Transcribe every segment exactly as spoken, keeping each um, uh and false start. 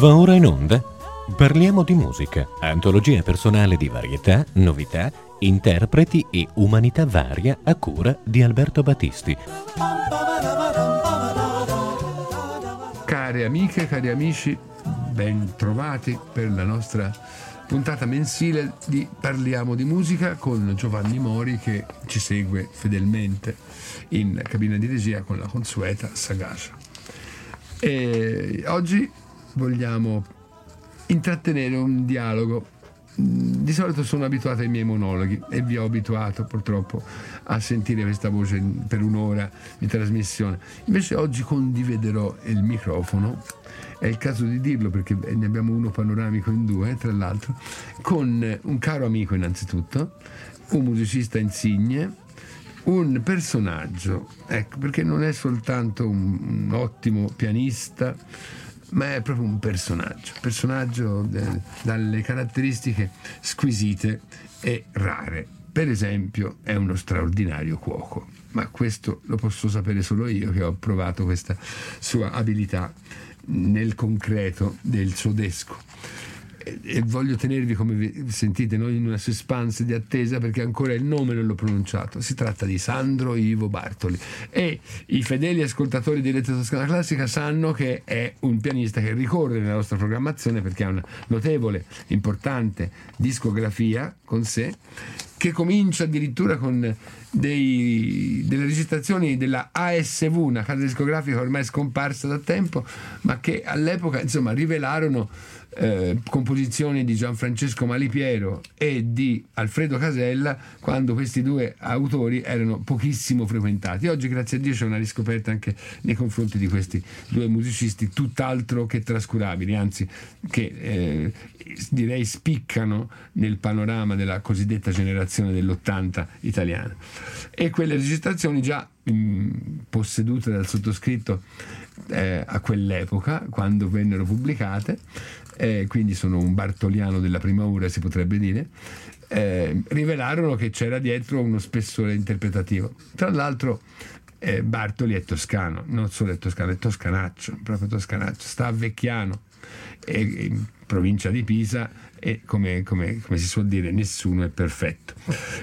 Va ora in onda Parliamo di musica, antologia personale di varietà, novità, interpreti e umanità varia a cura di Alberto Battisti. Care amiche, cari amici, ben trovati per la nostra puntata mensile di Parliamo di musica con Giovanni Mori, che ci segue fedelmente in cabina di regia con la consueta sagacia. E oggi vogliamo intrattenere un dialogo. Di solito sono abituato ai miei monologhi e vi ho abituato purtroppo a sentire questa voce per un'ora di trasmissione. Invece oggi condividerò il microfono, è il caso di dirlo perché ne abbiamo uno panoramico in due, tra l'altro, con un caro amico innanzitutto, un musicista insigne, un personaggio, ecco, perché non è soltanto un, un ottimo pianista, ma è proprio un personaggio, personaggio de, dalle caratteristiche squisite e rare. Per esempio è uno straordinario cuoco, ma questo lo posso sapere solo io, che ho provato questa sua abilità nel concreto del sodesco. E, e voglio tenervi, come vi sentite, noi in una suspense di attesa, perché ancora il nome non l'ho pronunciato. Si tratta di Sandro Ivo Bartoli, e i fedeli ascoltatori di Rete Toscana Classica sanno che è un pianista che ricorre nella nostra programmazione perché ha una notevole, importante discografia con sé, che comincia addirittura con dei, delle registrazioni della A S V, una casa discografica ormai scomparsa da tempo, ma che all'epoca insomma rivelarono Eh, composizioni di Gianfrancesco Malipiero e di Alfredo Casella, quando questi due autori erano pochissimo frequentati. Oggi, grazie a Dio, c'è una riscoperta anche nei confronti di questi due musicisti tutt'altro che trascurabili, anzi che eh, direi spiccano nel panorama della cosiddetta generazione dell'ottanta italiana. E quelle registrazioni, già mh, possedute dal sottoscritto eh, a quell'epoca, quando vennero pubblicate, Eh, quindi sono un bartoliano della prima ora, si potrebbe dire, eh, rivelarono che c'era dietro uno spessore interpretativo. Tra l'altro eh, Bartoli è toscano, non solo è toscano, è toscanaccio, proprio toscanaccio, sta a Vecchiano, è in provincia di Pisa, e come, come, come si suol dire, nessuno è perfetto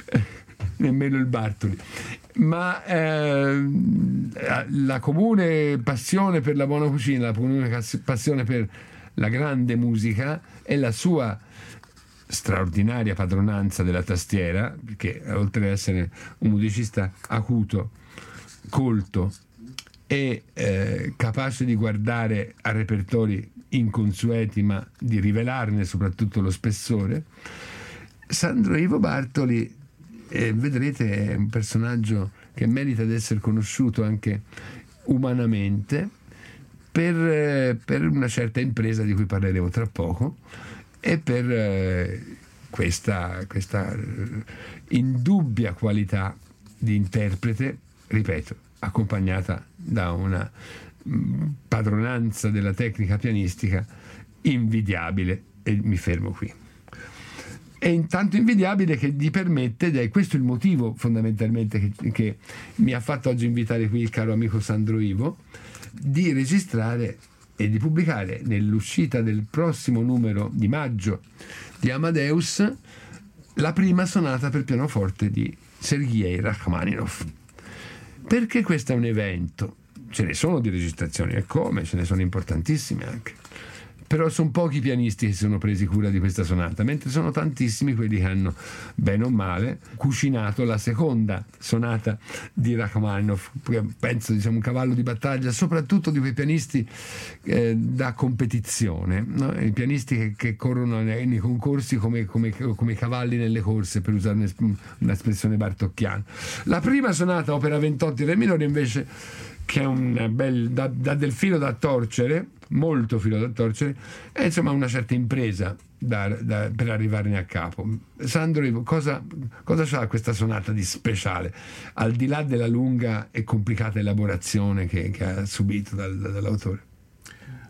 nemmeno il Bartoli, ma eh, la comune passione per la buona cucina, la comune passione per la grande musica e la sua straordinaria padronanza della tastiera, perché oltre ad essere un musicista acuto, colto e eh, capace di guardare a repertori inconsueti ma di rivelarne soprattutto lo spessore, Sandro Ivo Bartoli eh, vedrete è un personaggio che merita di essere conosciuto anche umanamente, Per, per una certa impresa di cui parleremo tra poco, e per eh, questa, questa indubbia qualità di interprete, ripeto, accompagnata da una padronanza della tecnica pianistica invidiabile, e mi fermo qui. È intanto invidiabile che gli permette, ed è questo il motivo fondamentalmente che, che mi ha fatto oggi invitare qui il caro amico Sandro Ivo, di registrare e di pubblicare nell'uscita del prossimo numero di maggio di Amadeus la prima sonata per pianoforte di Sergei Rachmaninov. Perché questo è un evento? Ce ne sono di registrazioni, e come, ce ne sono importantissime anche, però sono pochi i pianisti che si sono presi cura di questa sonata, mentre sono tantissimi quelli che hanno, bene o male, cucinato la seconda sonata di Rachmaninov. Penso, diciamo, un cavallo di battaglia soprattutto di quei pianisti eh, da competizione, no? I pianisti che, che corrono nei, nei concorsi come, come, come cavalli nelle corse, per usare un'espressione bartocchiana. La prima sonata, opera ventotto in re minore, invece, che è un bel, dà, dà del filo da torcere, molto filo da torcere, è insomma una certa impresa da, da, per arrivarne a capo. Sandro, cosa, cosa c'ha questa sonata di speciale, al di là della lunga e complicata elaborazione che, che ha subito dal, dall'autore?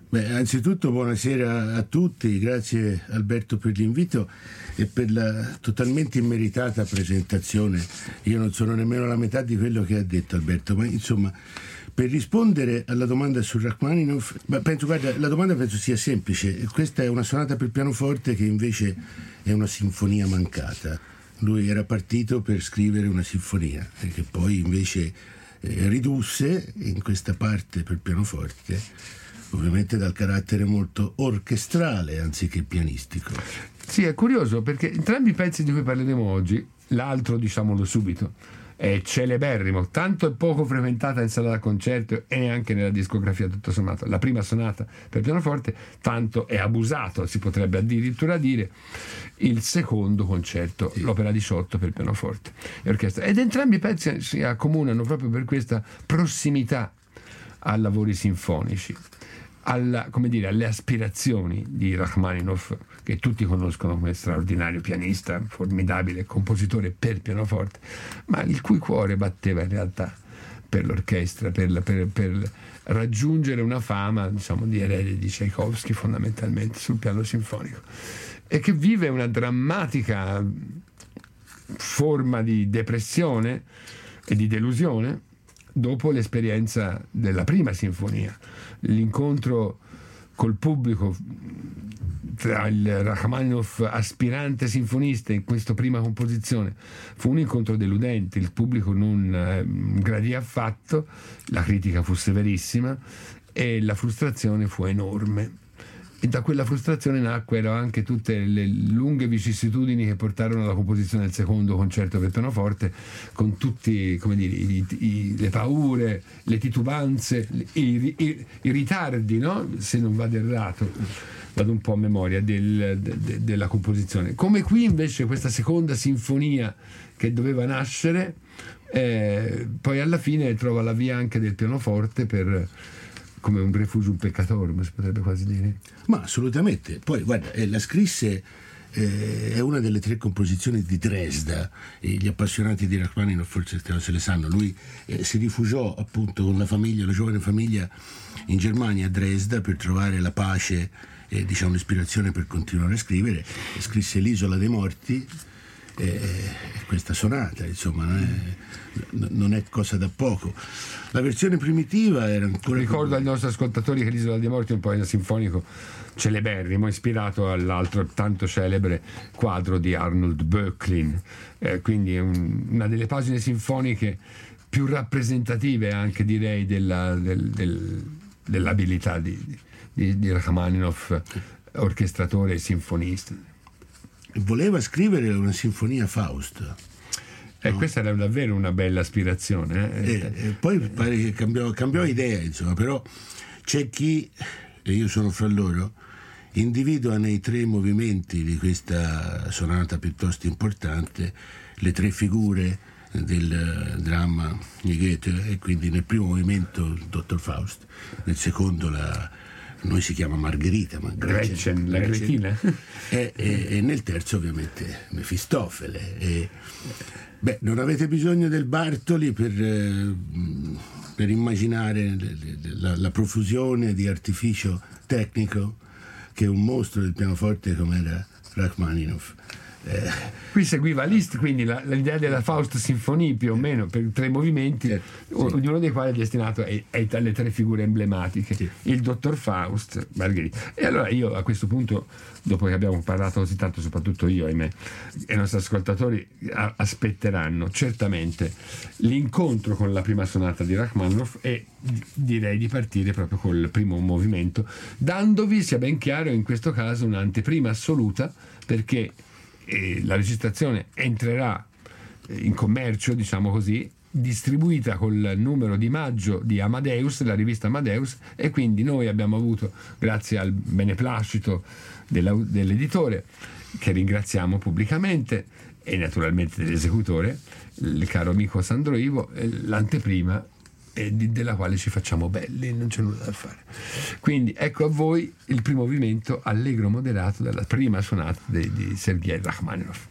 Beh, anzitutto buonasera a tutti, grazie Alberto per l'invito e per la totalmente immeritata presentazione. Io non sono nemmeno la metà di quello che ha detto Alberto, ma insomma, per rispondere alla domanda su Rachmaninoff, penso, guarda, la domanda penso sia semplice. Questa è una sonata per pianoforte che invece è una sinfonia mancata. Lui era partito per scrivere una sinfonia e che poi invece eh, ridusse in questa parte per pianoforte, ovviamente dal carattere molto orchestrale anziché pianistico. Sì, è curioso perché entrambi i pezzi di cui parleremo oggi, l'altro diciamolo subito, è celeberrimo, tanto è poco frequentata in sala da concerto e neanche nella discografia tutto sommato. La prima sonata per pianoforte, tanto è abusato, si potrebbe addirittura dire, il secondo concerto, sì, l'opera diciotto per pianoforte e orchestra. Ed entrambi i pezzi si accomunano proprio per questa prossimità a lavori sinfonici, alla, come dire, alle aspirazioni di Rachmaninoff, che tutti conoscono come straordinario pianista, formidabile compositore per pianoforte, ma il cui cuore batteva in realtà per l'orchestra, per, per, per raggiungere una fama, diciamo, di erede di Tchaikovsky fondamentalmente sul piano sinfonico, e che vive una drammatica forma di depressione e di delusione dopo l'esperienza della prima sinfonia. L'incontro col pubblico tra il Rachmaninoff aspirante sinfonista in questa prima composizione fu un incontro deludente, il pubblico non eh, gradì affatto, la critica fu severissima e la frustrazione fu enorme. E da quella frustrazione nacquero anche tutte le lunghe vicissitudini che portarono alla composizione del secondo concerto per pianoforte, con tutti, come dire, i, i, le paure, le titubanze, i, i, i ritardi, no? Se non vado errato, vado un po' a memoria del, de, de, della composizione. Come qui invece questa seconda sinfonia che doveva nascere, eh, poi alla fine trova la via anche del pianoforte per, come un refugium peccatorum, si potrebbe quasi dire. Ma assolutamente. Poi guarda, eh, la scrisse, eh, è una delle tre composizioni di Dresda, e gli appassionati di Rachmaninoff forse se le sanno. Lui eh, si rifugiò appunto con la famiglia, la giovane famiglia, in Germania, a Dresda, per trovare la pace e diciamo l'ispirazione per continuare a scrivere. E scrisse l'Isola dei Morti, eh, questa sonata, insomma, non è, non è cosa da poco. La versione primitiva era ancora... Ricordo ai nostri ascoltatori che l'Isola dei Morti è un poema sinfonico celeberrimo, ispirato all'altro tanto celebre quadro di Arnold Böcklin, eh, quindi è un, una delle pagine sinfoniche più rappresentative anche, direi, della, del, del, dell'abilità di, di, di Rachmaninoff, orchestratore e sinfonista. Voleva scrivere una sinfonia Faust. E no? Questa era davvero una bella aspirazione. Eh? E, e poi pare che cambiò, cambiò idea, insomma, però c'è chi, e io sono fra loro, individua nei tre movimenti di questa sonata piuttosto importante le tre figure del dramma di Goethe, e quindi nel primo movimento il dottor Faust, nel secondo la... noi si chiama Margherita, ma Gretchen, la Gretina, e, e, e nel terzo ovviamente Mefistofele. E, beh, non avete bisogno del Bartoli per, eh, per immaginare la, la profusione di artificio tecnico che un mostro del pianoforte come era Rachmaninoff. Eh, Qui seguiva Liszt, quindi la, l'idea della Faust Sinfonie più o meno per tre movimenti, eh, sì, ognuno dei quali è destinato ai, ai, alle tre figure emblematiche, sì, il dottor Faust, Margherita. E allora io a questo punto, dopo che abbiamo parlato così tanto, soprattutto io, ahimè, e i nostri ascoltatori a, aspetteranno certamente l'incontro con la prima sonata di Rachmaninoff, e direi di partire proprio col primo movimento, dandovi, sia ben chiaro, in questo caso un'anteprima assoluta, perché e la registrazione entrerà in commercio, diciamo così, distribuita col numero di maggio di Amadeus, la rivista Amadeus, e quindi noi abbiamo avuto, grazie al beneplacito dell'editore, che ringraziamo pubblicamente, e naturalmente dell'esecutore, il caro amico Sandro Ivo, l'anteprima e della quale ci facciamo belli, non c'è nulla da fare. Quindi ecco a voi il primo movimento allegro moderato della prima sonata di, di Sergei Rachmaninoff.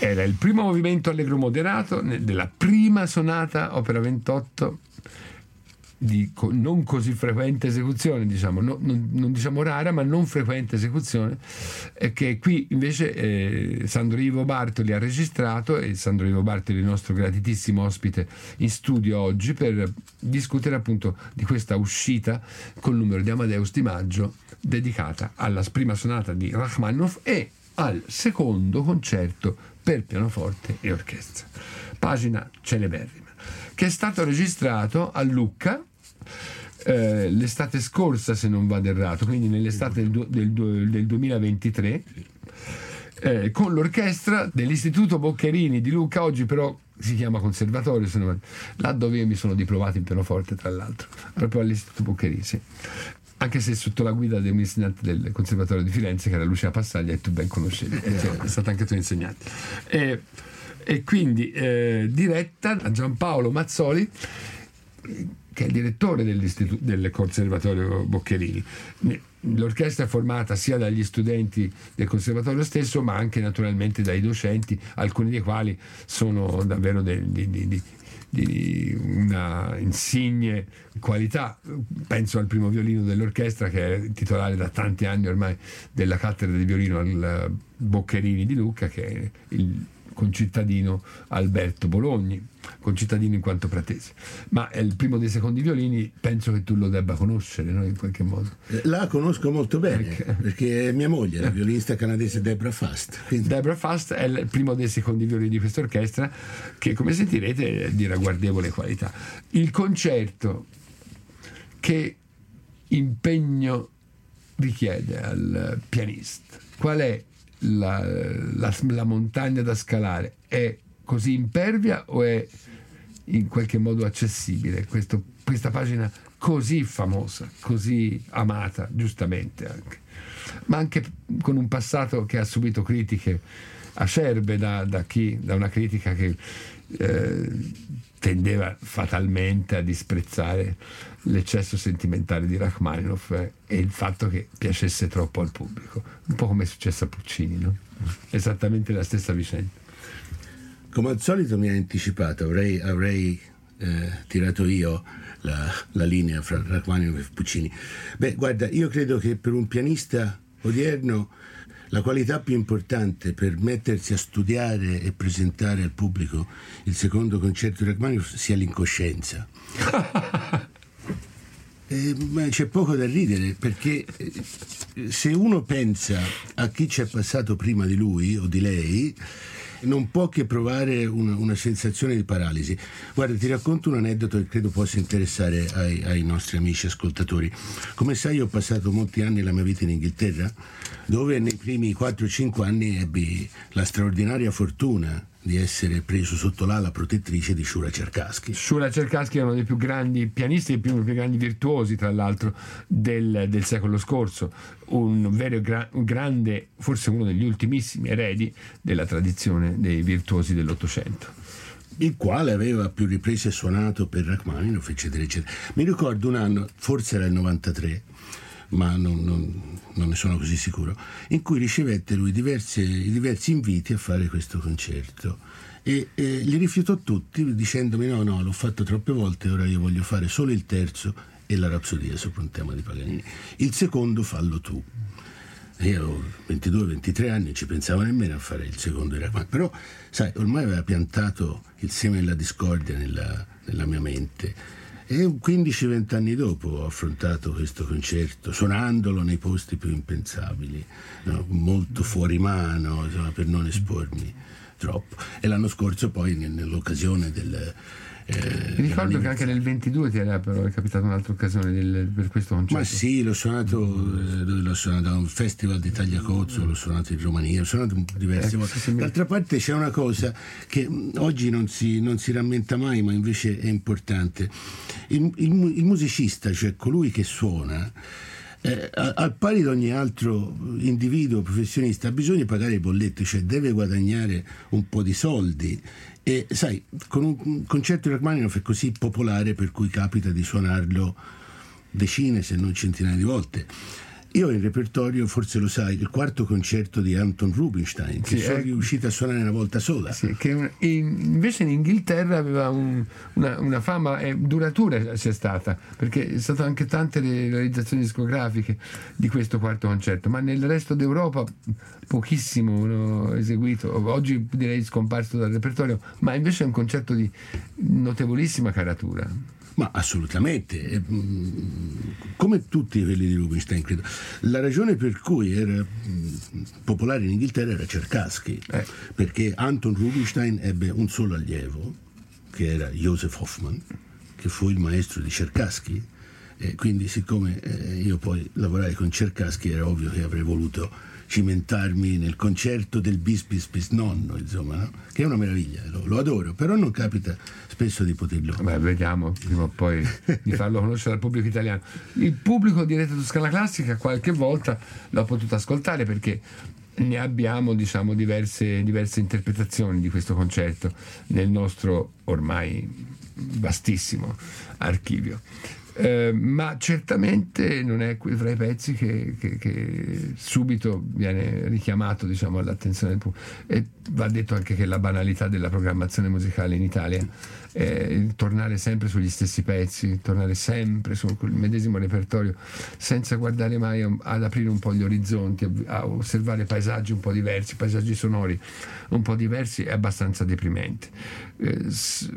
era il primo movimento allegro moderato della prima sonata opera ventotto di non così frequente esecuzione, diciamo, no, non, non diciamo rara, ma non frequente esecuzione, eh, che qui invece eh, Sandro Ivo Bartoli ha registrato, e Sandro Ivo Bartoli è il nostro gratitissimo ospite in studio oggi per discutere appunto di questa uscita col numero di Amadeus di maggio dedicata alla prima sonata di Rachmaninoff e al secondo concerto per pianoforte e orchestra, pagina celeberrima, che è stato registrato a Lucca eh, l'estate scorsa, se non vado errato, quindi nell'estate del, del, del duemilaventitré, eh, con l'orchestra dell'Istituto Boccherini di Lucca, oggi però si chiama Conservatorio, se non vado, là dove io mi sono diplomato in pianoforte, tra l'altro, proprio all'Istituto Boccherini, sì. Anche se sotto la guida di un insegnante del Conservatorio di Firenze, che era Lucia Passaglia, e tu ben conoscevi, è stata anche tua insegnante. E, e quindi eh, diretta a Giampaolo Mazzoli, che è il direttore del Conservatorio Boccherini. L'orchestra è formata sia dagli studenti del conservatorio stesso, ma anche naturalmente dai docenti, alcuni dei quali sono davvero degli, di, di, di una insigne qualità. Penso al primo violino dell'orchestra, che è titolare da tanti anni ormai della cattedra di violino al Boccherini di Lucca, che è il concittadino Alberto Bologni, concittadino in quanto pratese, ma è il primo dei secondi violini, penso che tu lo debba conoscere, no? In qualche modo. La conosco molto bene, okay. Perché è mia moglie, la violinista canadese Deborah Fast. Quindi... Deborah Fast è il primo dei secondi violini di questa orchestra, che come sentirete è di ragguardevole qualità. Il concerto, che impegno richiede al pianista? Qual è La, la, la montagna da scalare? È così impervia o è in qualche modo accessibile? Questo, questa pagina così famosa, così amata, giustamente anche, ma anche con un passato che ha subito critiche acerbe da, da chi, da una critica che eh, tendeva fatalmente a disprezzare l'eccesso sentimentale di Rachmaninoff eh, e il fatto che piacesse troppo al pubblico, un po' come è successo a Puccini, no? Esattamente la stessa vicenda. Come al solito mi ha anticipato, avrei, avrei eh, tirato io la, la linea fra Rachmaninoff e Puccini. Beh, guarda, io credo che per un pianista odierno la qualità più importante per mettersi a studiare e presentare al pubblico il secondo concerto di Rachmaninoff sia l'incoscienza. Eh, ma c'è poco da ridere, perché se uno pensa a chi c'è passato prima di lui o di lei, non può che provare una, una sensazione di paralisi. Guarda, ti racconto un aneddoto che credo possa interessare ai, ai nostri amici ascoltatori. Come sai, io ho passato molti anni della mia vita in Inghilterra, dove nei primi quattro cinque anni ebbi la straordinaria fortuna di essere preso sotto l'ala protettrice di Shura Cherkassky. Shura Cherkassky è uno dei più grandi pianisti e uno dei più grandi virtuosi, tra l'altro, del, del secolo scorso, un vero gra- un grande, forse uno degli ultimissimi eredi della tradizione dei virtuosi dell'Ottocento, il quale aveva a più riprese suonato per Rachmaninoff, eccetera eccetera. Mi ricordo un anno, forse era il novantatré, ma non, non, non ne sono così sicuro, in cui ricevette lui diversi, diversi inviti a fare questo concerto e, e li rifiutò tutti dicendomi no no l'ho fatto troppe volte, ora io voglio fare solo il terzo e la Rapsodia sopra un tema di Paganini, il secondo fallo tu. Io avevo ventidue ventitré anni, ci pensavo nemmeno a fare il secondo di Rachmaninoff, però sai, ormai aveva piantato il seme della discordia nella, nella mia mente. E quindici venti anni dopo ho affrontato questo concerto, suonandolo nei posti più impensabili, no? Molto fuori mano, insomma, per non espormi troppo. E l'anno scorso poi nell'occasione del... Eh, Mi ricordo che anche nel ventidue ti era però è capitata un'altra occasione del, per questo concerto. Ma sì, l'ho suonato, eh, l'ho suonato a un festival di Tagliacozzo, l'ho suonato in Romania, l'ho suonato diverse eh, volte. sì, sì, D'altra parte c'è una cosa che oggi non si, non si rammenta mai, ma invece è importante. Il, il, il musicista, cioè colui che suona, Eh, al pari di ogni altro individuo professionista ha bisogno di pagare i bolletti, cioè deve guadagnare un po' di soldi e sai, con un concerto di Rachmaninoff è così popolare per cui capita di suonarlo decine se non centinaia di volte. Io ho in repertorio, forse lo sai, il quarto concerto di Anton Rubinstein, che sì, sono eh, riuscito a suonare una volta sola. Sì, che un, in, invece in Inghilterra aveva un, una, una fama eh, duratura, c'è stata, perché è stato anche tante le realizzazioni discografiche di questo quarto concerto, ma nel resto d'Europa pochissimo no, eseguito, oggi direi scomparso dal repertorio, ma invece è un concerto di notevolissima caratura. Ma assolutamente, come tutti quelli di Rubinstein, credo. La ragione per cui era popolare in Inghilterra era Czerkasky, eh. perché Anton Rubinstein ebbe un solo allievo, che era Joseph Hoffmann, che fu il maestro di Czerkasky, e quindi siccome io poi lavorai con Czerkasky era ovvio che avrei voluto cimentarmi nel concerto del bis bis bis nonno, insomma, no? Che è una meraviglia, lo, lo adoro, però non capita spesso di poterlo. Beh, vediamo prima o poi di farlo conoscere al pubblico italiano. Il pubblico di Rete Toscana Classica qualche volta l'ho potuto ascoltare, perché ne abbiamo, diciamo, diverse, diverse interpretazioni di questo concerto nel nostro ormai vastissimo archivio. Eh, ma certamente non è fra i pezzi che, che, che subito viene richiamato, diciamo, all'attenzione del pubblico. E va detto anche che la banalità della programmazione musicale in Italia è tornare sempre sugli stessi pezzi, tornare sempre sul medesimo repertorio senza guardare mai a, ad aprire un po' gli orizzonti, a, a osservare paesaggi un po' diversi, paesaggi sonori un po' diversi, è abbastanza deprimente. Eh,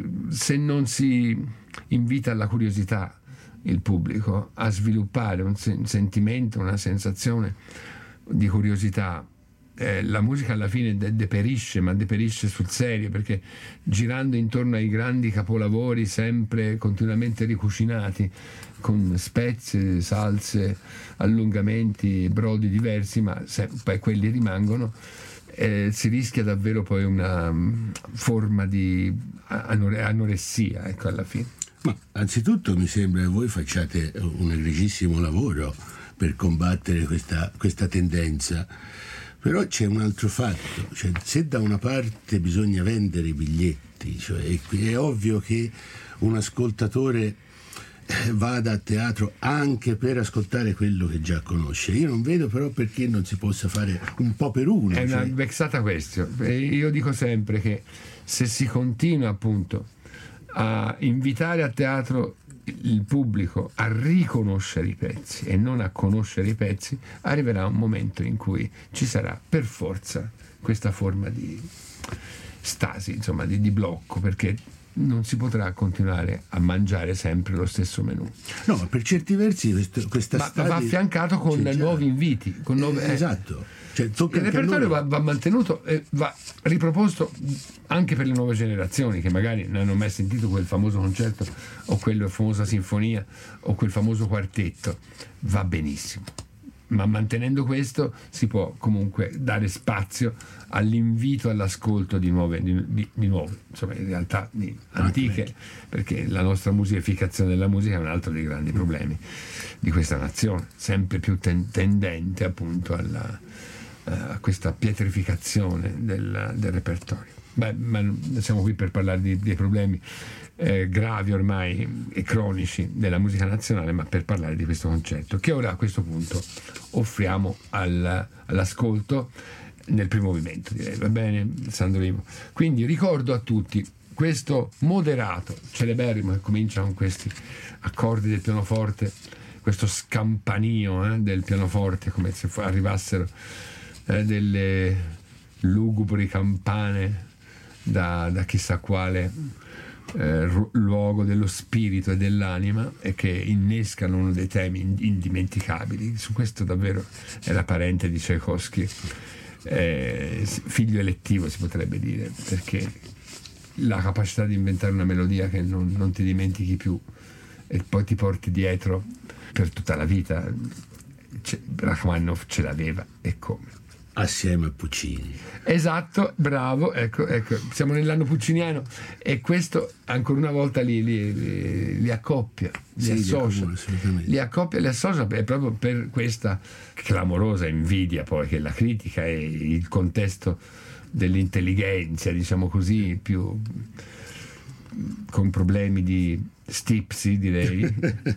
se non si invita alla curiosità il pubblico a sviluppare un, sen- un sentimento, una sensazione di curiosità, eh, la musica alla fine de- deperisce, ma deperisce sul serio, perché girando intorno ai grandi capolavori sempre continuamente ricucinati con spezie, salse, allungamenti, brodi diversi, ma se- poi quelli rimangono, eh, si rischia davvero poi una um, forma di anore- anoressia, ecco, alla fine. Ma anzitutto mi sembra che voi facciate un egregissimo lavoro per combattere questa, questa tendenza, però c'è un altro fatto, cioè, se da una parte bisogna vendere i biglietti, cioè, è, è ovvio che un ascoltatore vada a teatro anche per ascoltare quello che già conosce. Io non vedo però perché non si possa fare un po' per uno. È una cioè... vexata questione. Io dico sempre che se si continua appunto a invitare a teatro il pubblico a riconoscere i pezzi e non a conoscere i pezzi, arriverà un momento in cui ci sarà per forza questa forma di stasi, insomma, di, di blocco, perché non si potrà continuare a mangiare sempre lo stesso menù. No, ma per certi versi questo, questa ma stasi... va affiancato con nuovi inviti, con nuove... eh, esatto. Cioè, il repertorio va, va mantenuto e va riproposto anche per le nuove generazioni che magari non hanno mai sentito quel famoso concerto o quella famosa sinfonia o quel famoso quartetto. Va benissimo, ma mantenendo questo si può comunque dare spazio all'invito all'ascolto di nuove, di, di, di nuove insomma, in realtà di antiche, perché la nostra musificazione della musica è un altro dei grandi problemi di questa nazione, sempre più ten, tendente appunto alla a questa pietrificazione del, del repertorio. Beh, ma siamo qui per parlare di, dei problemi eh, gravi ormai e cronici della musica nazionale, ma per parlare di questo concerto che ora a questo punto offriamo al, all'ascolto nel primo movimento, direi. Va bene, Sandro Ivo? Quindi ricordo a tutti questo moderato celeberrimo che comincia con questi accordi del pianoforte, questo scampanio eh, del pianoforte, come se arrivassero Eh, delle lugubri campane da, da chissà quale eh, ru- luogo dello spirito e dell'anima, e che innescano uno dei temi indimenticabili. Su questo davvero era parente di Tchaikovsky, eh, figlio elettivo si potrebbe dire, perché la capacità di inventare una melodia che non, non ti dimentichi più e poi ti porti dietro per tutta la vita, Rachmaninoff ce l'aveva, e come? Assieme a Puccini. Esatto, bravo, ecco, ecco, siamo nell'anno pucciniano e questo ancora una volta li, li, li, li accoppia, li sì, associa, li, li accoppia e li associa, è proprio per questa clamorosa invidia poi che la critica e il contesto dell'intelligenza, diciamo così, più con problemi di stipsi, direi.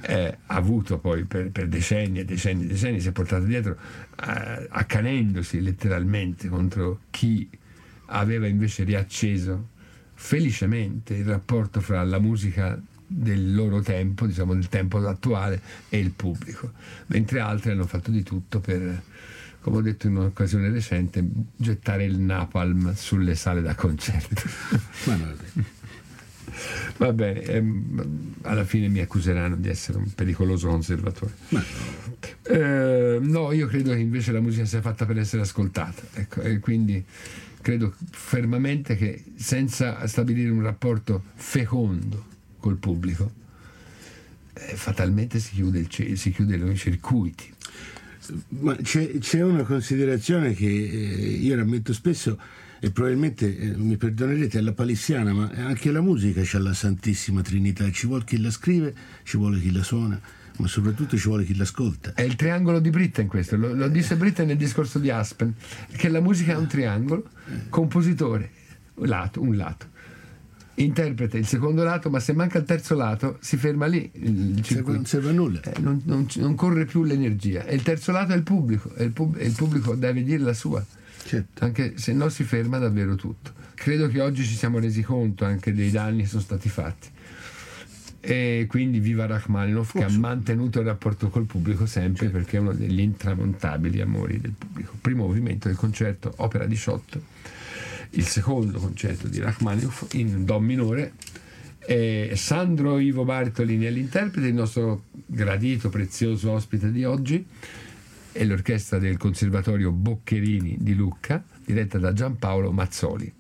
eh, ha avuto poi per, per decenni e decenni e decenni, si è portato dietro eh, accanendosi letteralmente contro chi aveva invece riacceso felicemente il rapporto fra la musica del loro tempo, diciamo del tempo attuale, e il pubblico, mentre altri hanno fatto di tutto per, come ho detto in un'occasione recente, gettare il napalm sulle sale da concerto. Ma no, Va bene, ehm, alla fine mi accuseranno di essere un pericoloso conservatore. ma Eh, no, io credo che invece la musica sia fatta per essere ascoltata, ecco, e quindi credo fermamente che senza stabilire un rapporto fecondo col pubblico, eh, fatalmente si chiude, il, si chiudono i circuiti. Ma c'è, c'è una considerazione che eh, io rammetto spesso, e probabilmente eh, mi perdonerete, è la palissiana, ma anche la musica c'ha la Santissima Trinità: ci vuole chi la scrive, ci vuole chi la suona, ma soprattutto ci vuole chi l'ascolta. È il triangolo di Britten questo, lo, lo disse Britten nel discorso di Aspen, che la musica è un triangolo, compositore, lato, un lato, interprete il secondo lato, ma se manca il terzo lato si ferma lì il circuito. Non serve a nulla. Eh, non, non, non corre più l'energia, e il terzo lato è il pubblico, e il, pub, e il pubblico deve dire la sua. Certo. Anche se no si ferma davvero tutto. Credo che oggi ci siamo resi conto anche dei danni che sono stati fatti, e quindi viva Rachmaninoff, che ha mantenuto il rapporto col pubblico sempre, certo, perché è uno degli intramontabili amori del pubblico. Primo movimento del concerto opera diciotto, il secondo concerto di Rachmaninoff in do minore. E Sandro Ivo Bartolini è l'interprete, il nostro gradito, prezioso ospite di oggi, e l'orchestra del Conservatorio Boccherini di Lucca, diretta da Giampaolo Mazzoli.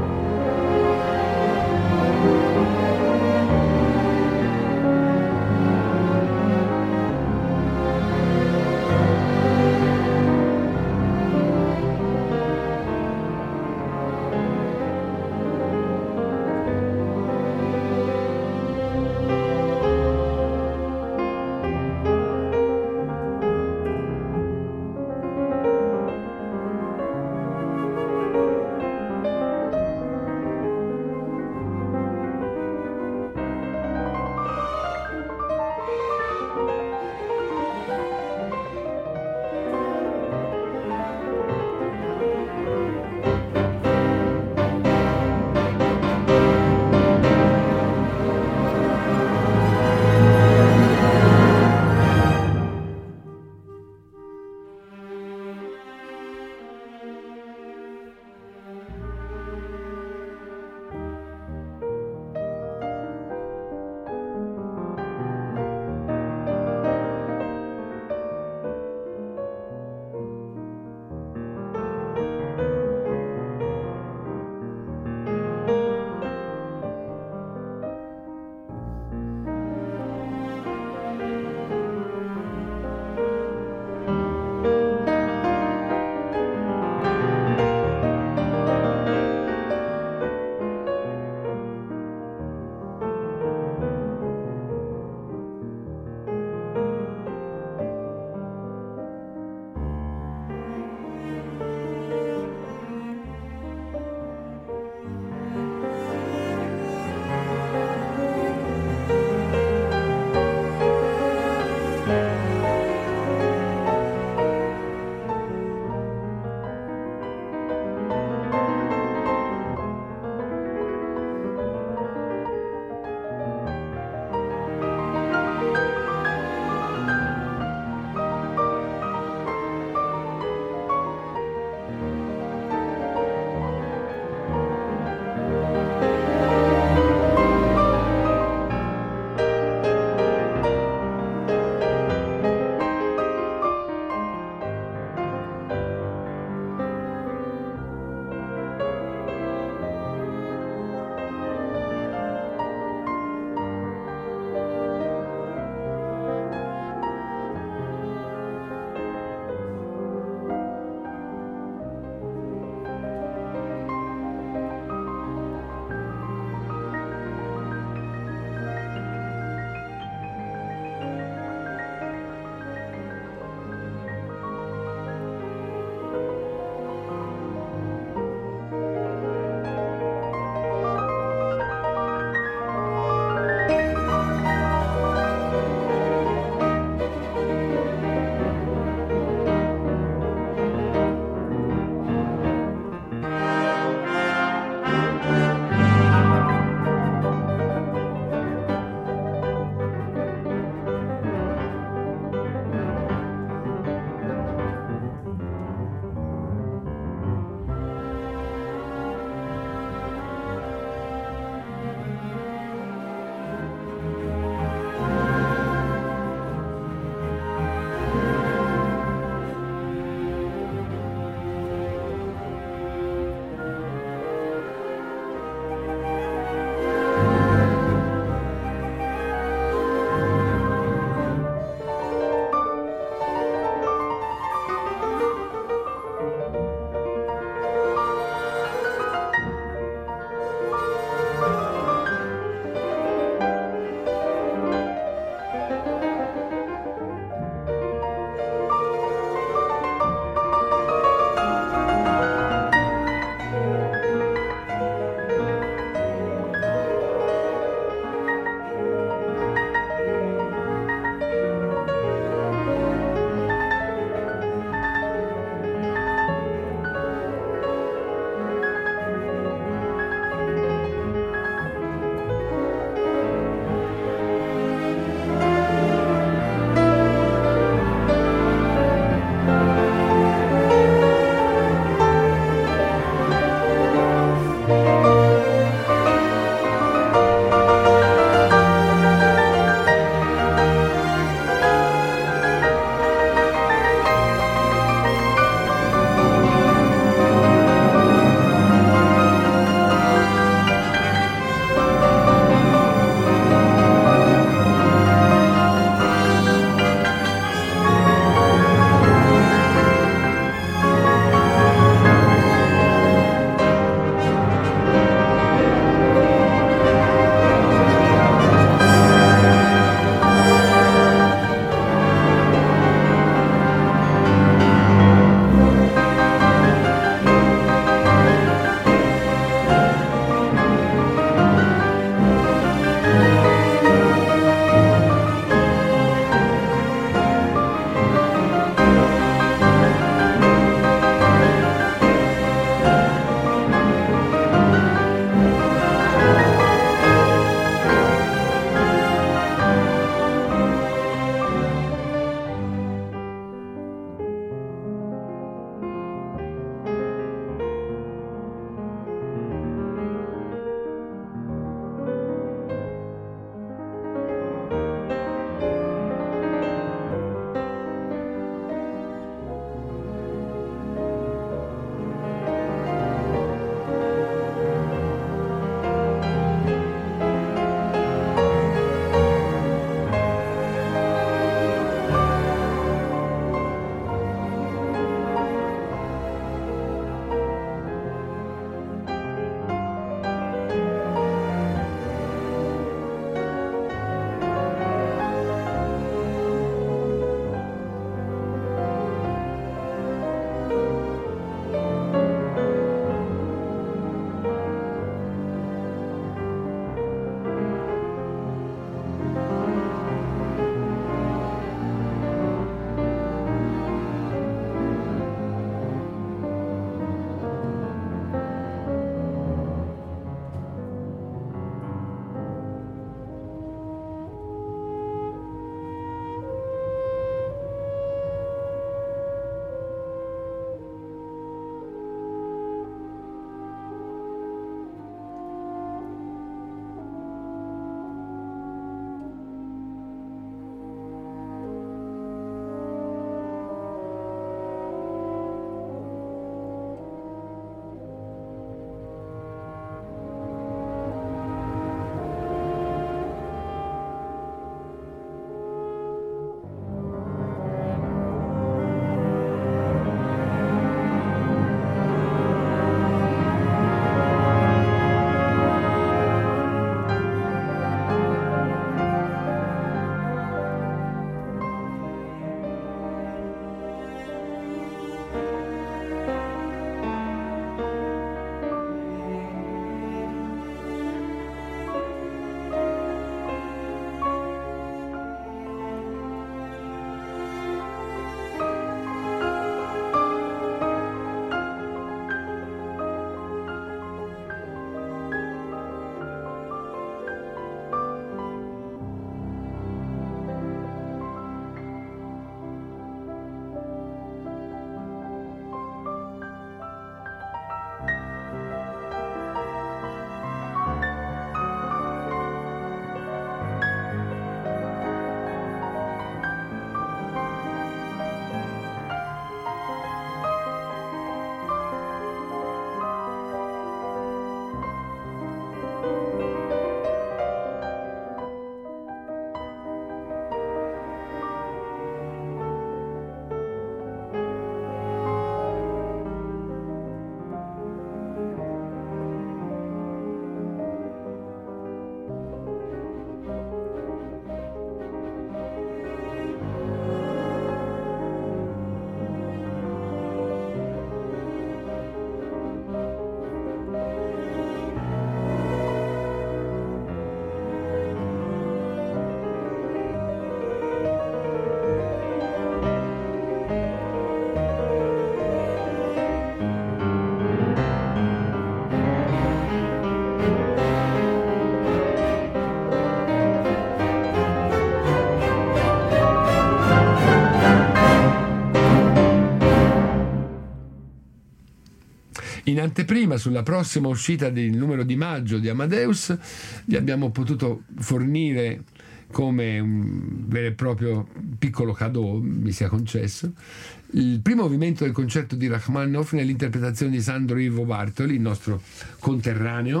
in anteprima sulla prossima uscita del numero di maggio di Amadeus. Vi abbiamo potuto fornire come un vero e proprio piccolo cadeau, mi sia concesso, il primo movimento del concerto di Rachmaninoff nell'interpretazione di Sandro Ivo Bartoli, il nostro conterraneo,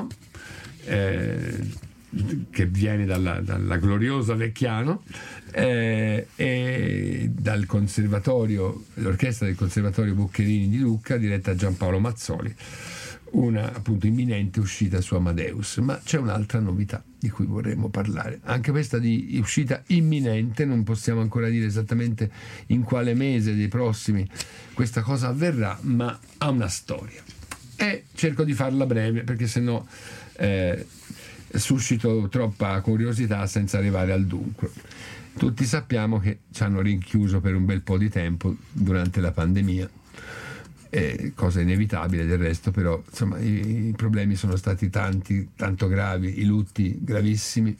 eh, che viene dalla, dalla gloriosa Vecchiano, eh, e dal conservatorio, l'orchestra del Conservatorio Boccherini di Lucca, diretta da Giampaolo Mazzoli, una appunto imminente uscita su Amadeus. Ma c'è un'altra novità di cui vorremmo parlare, anche questa di uscita imminente, non possiamo ancora dire esattamente in quale mese dei prossimi questa cosa avverrà, ma ha una storia, e cerco di farla breve perché sennò eh, suscito troppa curiosità senza arrivare al dunque. Tutti sappiamo che ci hanno rinchiuso per un bel po' di tempo durante la pandemia, eh, cosa inevitabile del resto, però insomma i, i problemi sono stati tanti, tanto gravi, i lutti gravissimi,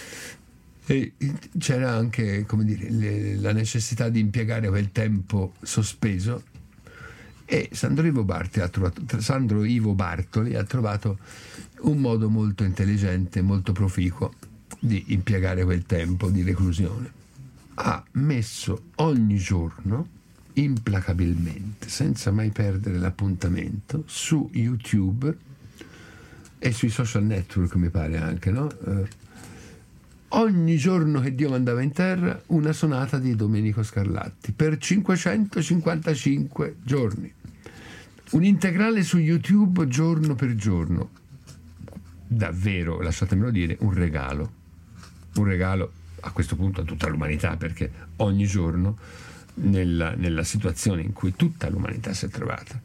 e c'era anche, come dire, le, la necessità di impiegare quel tempo sospeso, e Sandro Ivo Bartoli ha trovato, Sandro Ivo Bartoli ha trovato un modo molto intelligente, molto proficuo di impiegare quel tempo di reclusione. Ha messo ogni giorno, implacabilmente, senza mai perdere l'appuntamento, su YouTube e sui social network, mi pare anche, no? Eh, ogni giorno che Dio mandava in terra, una sonata di Domenico Scarlatti per cinquecentocinquantacinque giorni, un integrale su YouTube giorno per giorno. Davvero, lasciatemelo dire, un regalo un regalo a questo punto a tutta l'umanità, perché ogni giorno nella, nella situazione in cui tutta l'umanità si è trovata,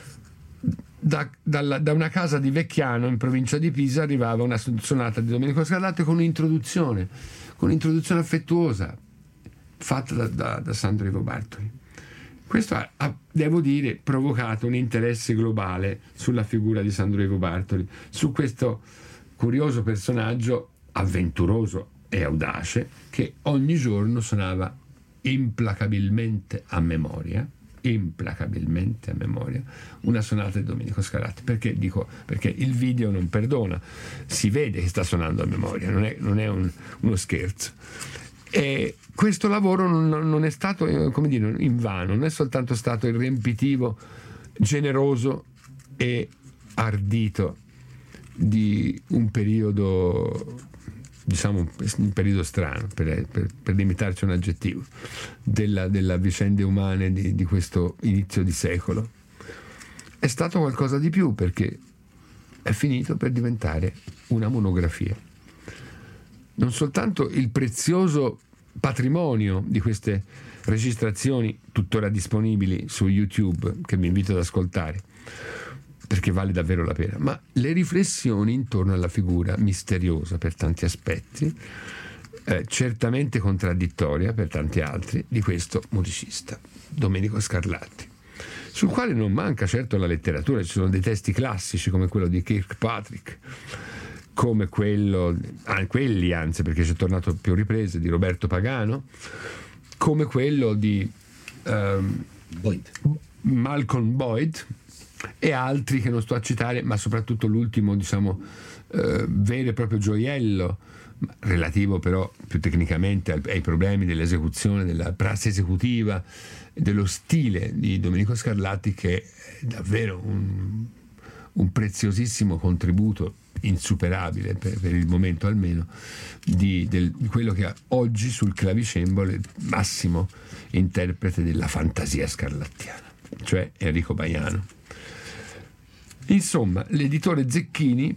da, dalla, da una casa di Vecchiano in provincia di Pisa arrivava una sonata di Domenico Scarlatti con un'introduzione con un'introduzione affettuosa fatta da, da, da Sandro Ivo Bartoli. Questo ha, ha, devo dire, provocato un interesse globale sulla figura di Sandro Ivo Bartoli, su questo curioso personaggio avventuroso e audace che ogni giorno suonava implacabilmente a memoria implacabilmente a memoria una sonata di Domenico Scarlatti. Perché dico? Perché il video non perdona, si vede che sta suonando a memoria, non è, non è un, uno scherzo. E questo lavoro non, non è stato, come dire, invano, non è soltanto stato il riempitivo generoso e ardito di un periodo, diciamo un periodo strano, per, per, per limitarci a un aggettivo, della, della vicende umane di, di questo inizio di secolo. È stato qualcosa di più, perché è finito per diventare una monografia. Non soltanto il prezioso patrimonio di queste registrazioni tuttora disponibili su YouTube, che vi invito ad ascoltare perché vale davvero la pena, ma le riflessioni intorno alla figura misteriosa per tanti aspetti, eh, certamente contraddittoria per tanti altri, di questo musicista Domenico Scarlatti, sul quale non manca certo la letteratura. Ci sono dei testi classici come quello di Kirkpatrick, come quello, ah, quelli anzi, perché c'è tornato più riprese, di Roberto Pagano, come quello di um, Boyd. Malcolm Boyd e altri che non sto a citare, ma soprattutto l'ultimo, diciamo, eh, vero e proprio gioiello, relativo però più tecnicamente ai, ai problemi dell'esecuzione, della prassi esecutiva, dello stile di Domenico Scarlatti, che è davvero un, un preziosissimo contributo, insuperabile per, per il momento almeno, di, del, di quello che ha oggi sul clavicembalo il massimo interprete della fantasia scarlattiana, cioè Enrico Baiano. Insomma, l'editore Zecchini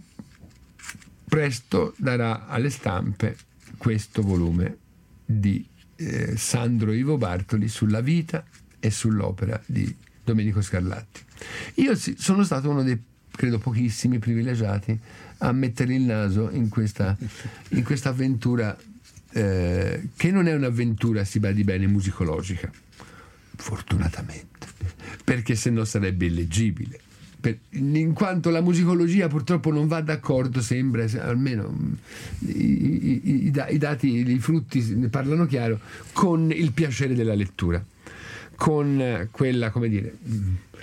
presto darà alle stampe questo volume di eh, Sandro Ivo Bartoli sulla vita e sull'opera di Domenico Scarlatti. Io sì, sono stato uno dei, credo, pochissimi privilegiati a mettere il naso in questa, in questa avventura, eh, che non è un'avventura, si badi bene, musicologica, fortunatamente, perché se no sarebbe illeggibile. Per, in quanto la musicologia purtroppo non va d'accordo, sembra, almeno i, i, i, i dati, i frutti ne parlano chiaro, con il piacere della lettura, con quella, come dire,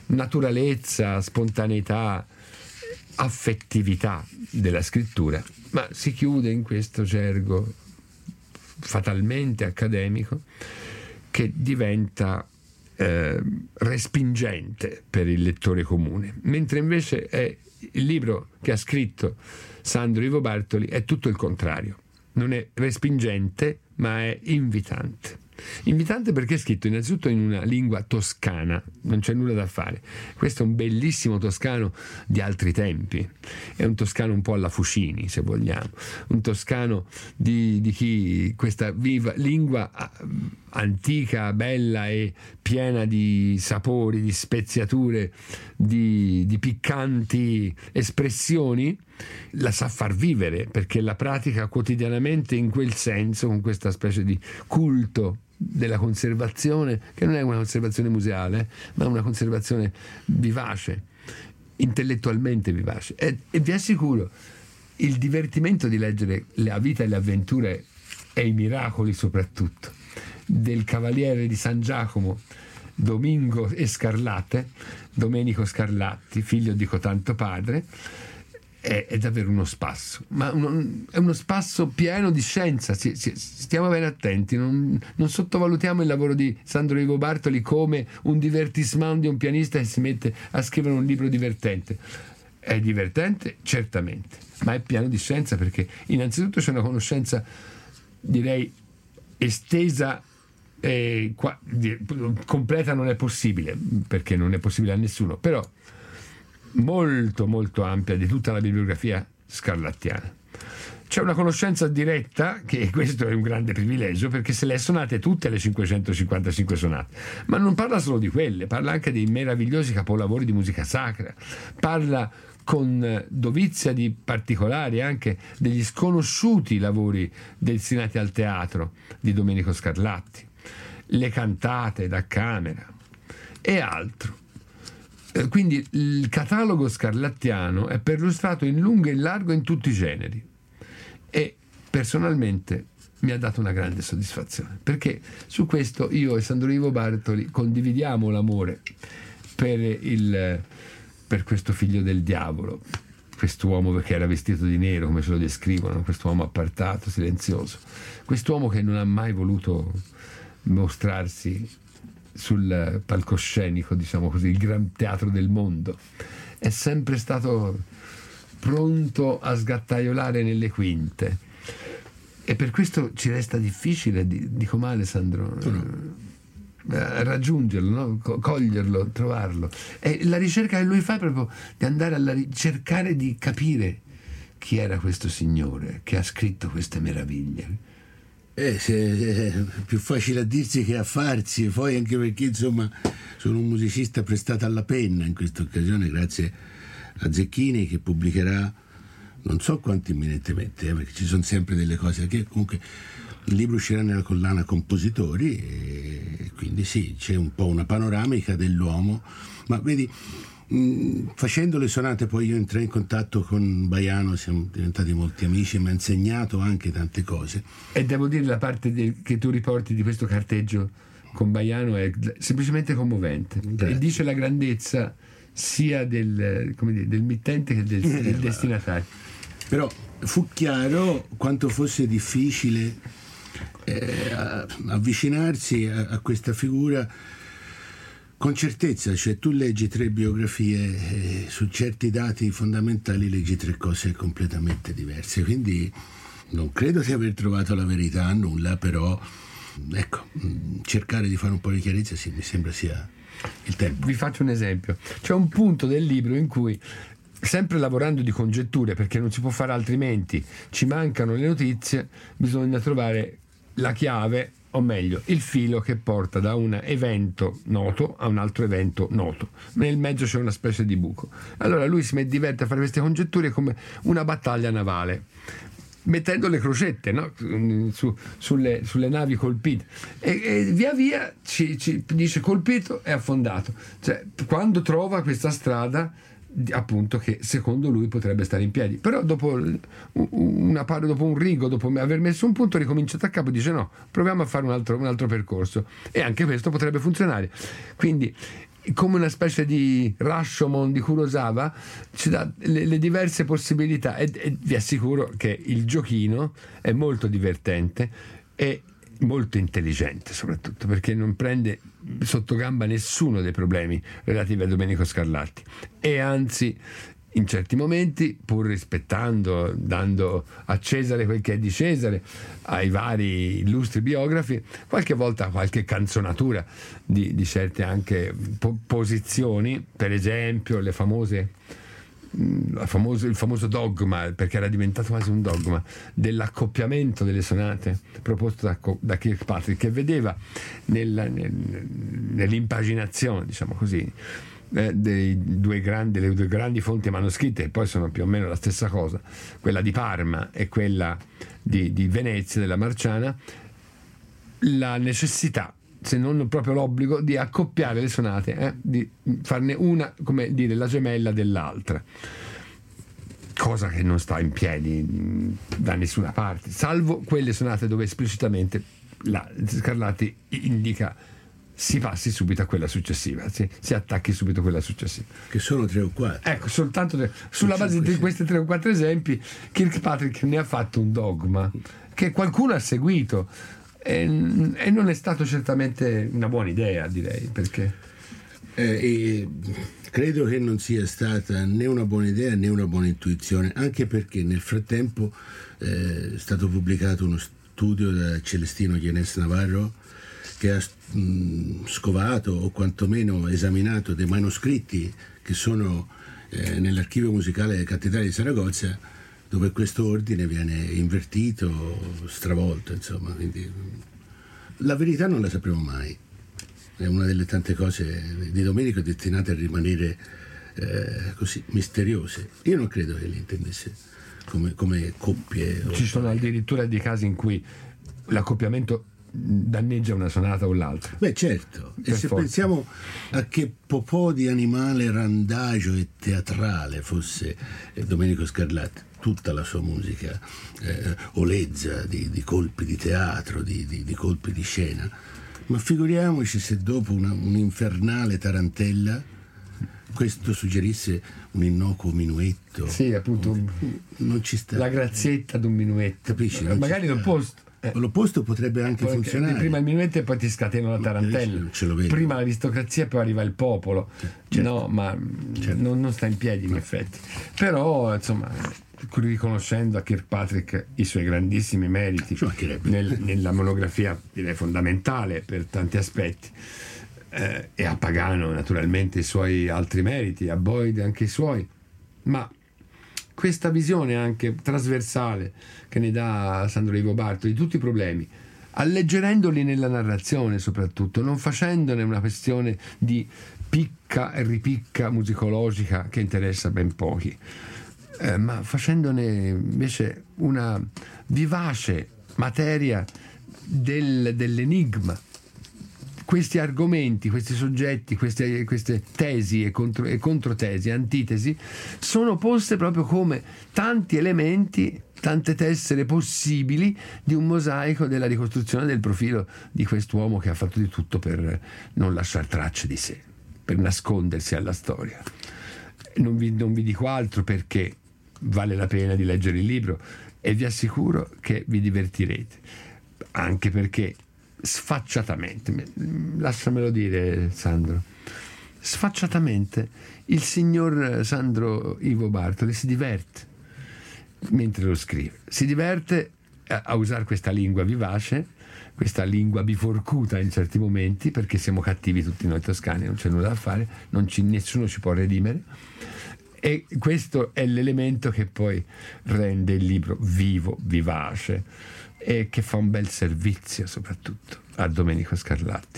naturalezza, spontaneità, affettività della scrittura, ma si chiude in questo gergo fatalmente accademico che diventa eh, respingente per il lettore comune, mentre invece è il libro che ha scritto Sandro Ivo Bartoli è tutto il contrario, non è respingente ma è invitante. Invitante perché è scritto innanzitutto in una lingua toscana, non c'è nulla da fare. Questo è un bellissimo toscano di altri tempi, è un toscano un po' alla Fucini, se vogliamo, un toscano di, di chi questa viva lingua antica, bella e piena di sapori, di speziature, di, di piccanti espressioni, la sa far vivere perché la pratica quotidianamente in quel senso, con questa specie di culto della conservazione, che non è una conservazione museale, ma una conservazione vivace, intellettualmente vivace. E, e vi assicuro, il divertimento di leggere la vita e le avventure e i miracoli soprattutto del cavaliere di San Giacomo Domingo e Scarlate, Domenico Scarlatti, figlio di cotanto padre, è, è davvero uno spasso, ma uno, è uno spasso pieno di scienza. Si, si, stiamo bene attenti, non, non sottovalutiamo il lavoro di Sandro Ivo Bartoli come un divertissement di un pianista che si mette a scrivere un libro divertente. È divertente certamente, ma è pieno di scienza, perché innanzitutto c'è una conoscenza, direi, estesa, eh, qua, di, completa non è possibile, perché non è possibile a nessuno, però molto molto ampia di tutta la bibliografia scarlattiana. C'è una conoscenza diretta, che questo è un grande privilegio, perché se le ha suonate tutte le cinquecentocinquantacinque sonate, ma non parla solo di quelle, parla anche dei meravigliosi capolavori di musica sacra, parla con dovizia di particolari anche degli sconosciuti lavori destinati al teatro di Domenico Scarlatti, le cantate da camera e altro. Quindi il catalogo scarlattiano è perlustrato in lungo e in largo in tutti i generi, e personalmente mi ha dato una grande soddisfazione, perché su questo io e Sandro Ivo Bartoli condividiamo l'amore per, il, per questo figlio del diavolo, quest'uomo che era vestito di nero, come ce lo descrivono, quest'uomo appartato, silenzioso, quest'uomo che non ha mai voluto mostrarsi sul palcoscenico, diciamo così, il gran teatro del mondo. È sempre stato pronto a sgattaiolare nelle quinte, e per questo ci resta difficile, dico male Sandro, no. raggiungerlo, no? Coglierlo, trovarlo. E la ricerca che lui fa è proprio di andare a cercare di capire chi era questo signore che ha scritto queste meraviglie. Eh, se, è più facile a dirsi che a farsi, poi anche perché insomma sono un musicista prestato alla penna in questa occasione, grazie a Zecchini, che pubblicherà non so quanto imminentemente, eh, perché ci sono sempre delle cose che comunque il libro uscirà nella collana compositori, e quindi sì, c'è un po' una panoramica dell'uomo, ma vedi, mh, facendo le sonate poi io entrai in contatto con Baiano, siamo diventati molti amici, mi ha insegnato anche tante cose, e devo dire la parte del, che tu riporti di questo carteggio con Baiano è semplicemente commovente. Grazie. E dice la grandezza sia del, come dire, del mittente che del, del destinatario. Però fu chiaro quanto fosse difficile eh, avvicinarsi a, a questa figura con certezza, cioè tu leggi tre biografie e su certi dati fondamentali leggi tre cose completamente diverse, quindi non credo di aver trovato la verità a nulla, però ecco, cercare di fare un po' di chiarezza sì, mi sembra sia il tempo. Vi faccio un esempio. C'è un punto del libro in cui, sempre lavorando di congetture, perché non si può fare altrimenti, ci mancano le notizie, bisogna trovare la chiave, o meglio il filo che porta da un evento noto a un altro evento noto. Nel mezzo c'è una specie di buco. Allora lui si diverte a fare queste congetture come una battaglia navale, mettendo le crocette, no? Su, sulle, sulle navi colpite, e, e via via ci, ci dice colpito e affondato, cioè quando trova questa strada appunto che secondo lui potrebbe stare in piedi, però dopo una parte, dopo un rigo, dopo aver messo un punto, ricomincia da capo e dice no, proviamo a fare un altro, un altro percorso, e anche questo potrebbe funzionare. Quindi come una specie di Rashomon di Kurosawa, ci dà le, le diverse possibilità, e, e vi assicuro che il giochino è molto divertente e molto intelligente, soprattutto perché non prende sotto gamba nessuno dei problemi relativi a Domenico Scarlatti, e anzi in certi momenti, pur rispettando, dando a Cesare quel che è di Cesare, ai vari illustri biografi, qualche volta qualche canzonatura di, di certe anche po- posizioni, per esempio le famose, la famoso, il famoso dogma, perché era diventato quasi un dogma, dell'accoppiamento delle sonate proposto da, da Kirkpatrick, che vedeva nella, nel, nell'impaginazione, diciamo così, Eh, dei due grandi, le due grandi fonti manoscritte, che poi sono più o meno la stessa cosa, quella di Parma e quella di, di Venezia, della Marciana, la necessità, se non proprio l'obbligo, di accoppiare le sonate, eh, di farne una, come dire, la gemella dell'altra, cosa che non sta in piedi da nessuna parte, salvo quelle sonate dove esplicitamente la Scarlatti indica si passi subito a quella successiva, si, si attacchi subito a quella successiva, che sono tre o quattro. Ecco, soltanto tre. Sulla base di questi tre o quattro esempi Kirkpatrick ne ha fatto un dogma che qualcuno ha seguito, e, e non è stato certamente una buona idea, direi, perché eh, e credo che non sia stata né una buona idea né una buona intuizione, anche perché nel frattempo eh, è stato pubblicato uno studio da Celestino Llanes Navarro, che ha mh, scovato o quantomeno esaminato dei manoscritti che sono eh, nell'archivio musicale della Cattedrale di Saragozza, dove questo ordine viene invertito, stravolto, insomma. Quindi la verità non la sapremo mai, è una delle tante cose di Domenico destinate a rimanere eh, così misteriose. Io non credo che li intendesse come, come coppie. Ci sono addirittura dei casi in cui l'accoppiamento danneggia una sonata o l'altra. Beh, certo, Per e se forza. pensiamo a che popò di animale randagio e teatrale fosse eh, Domenico Scarlatti, tutta la sua musica eh, olezza di, di colpi di teatro, di, di, di colpi di scena, ma figuriamoci se dopo una, un'infernale tarantella questo suggerisse un innocuo minuetto. Sì, appunto, non ci sta. la grazietta d'un minuetto, Capisci? Non magari ci sta. l'opposto. Eh. L'opposto potrebbe anche Perché funzionare. prima il minuetto e poi ti scatena la tarantella, Ce lo vedo. prima l'aristocrazia e poi arriva il popolo. Certo. No, ma Certo. non, non sta in piedi in effetti, però insomma, riconoscendo a Kirkpatrick i suoi grandissimi meriti Ci mancherebbe. nel, nella monografia, direi fondamentale per tanti aspetti, eh, e a Pagano naturalmente i suoi altri meriti, a Boyd anche i suoi, ma questa visione anche trasversale che ne dà Sandro Ivo Bartoli di tutti i problemi, alleggerendoli nella narrazione soprattutto, non facendone una questione di picca e ripicca musicologica che interessa ben pochi, eh, ma facendone invece una vivace materia del, dell'enigma. Questi argomenti, questi soggetti, queste, queste tesi e, contro, e controtesi, antitesi, sono poste proprio come tanti elementi, tante tessere possibili di un mosaico della ricostruzione del profilo di quest'uomo che ha fatto di tutto per non lasciar tracce di sé, per nascondersi alla storia. Non vi, non vi dico altro, perché vale la pena di leggere il libro e vi assicuro che vi divertirete, anche perché sfacciatamente, lasciamelo dire Sandro, sfacciatamente il signor Sandro Ivo Bartoli si diverte mentre lo scrive, si diverte a, a usare questa lingua vivace, questa lingua biforcuta in certi momenti, perché siamo cattivi tutti noi toscani, non c'è nulla da fare, non ci, nessuno ci può redimere, e questo è l'elemento che poi rende il libro vivo, vivace, e che fa un bel servizio soprattutto a Domenico Scarlatti,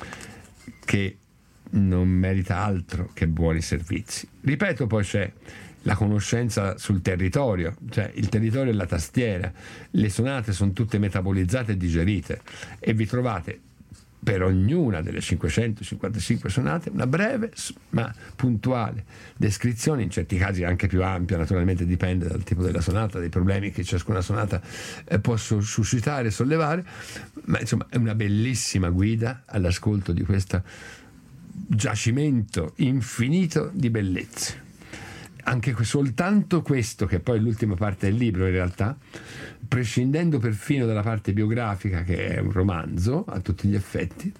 che non merita altro che buoni servizi. Ripeto, poi c'è la conoscenza sul territorio, cioè il territorio è la tastiera, le sonate sono tutte metabolizzate e digerite, e vi trovate per ognuna delle cinquecentocinquantacinque sonate una breve ma puntuale descrizione, in certi casi anche più ampia, naturalmente dipende dal tipo della sonata, dei problemi che ciascuna sonata eh, può suscitare e sollevare, ma insomma è una bellissima guida all'ascolto di questa giacimento infinito di bellezze. Anche soltanto questo, che poi è l'ultima parte del libro in realtà, prescindendo perfino dalla parte biografica, che è un romanzo a tutti gli effetti,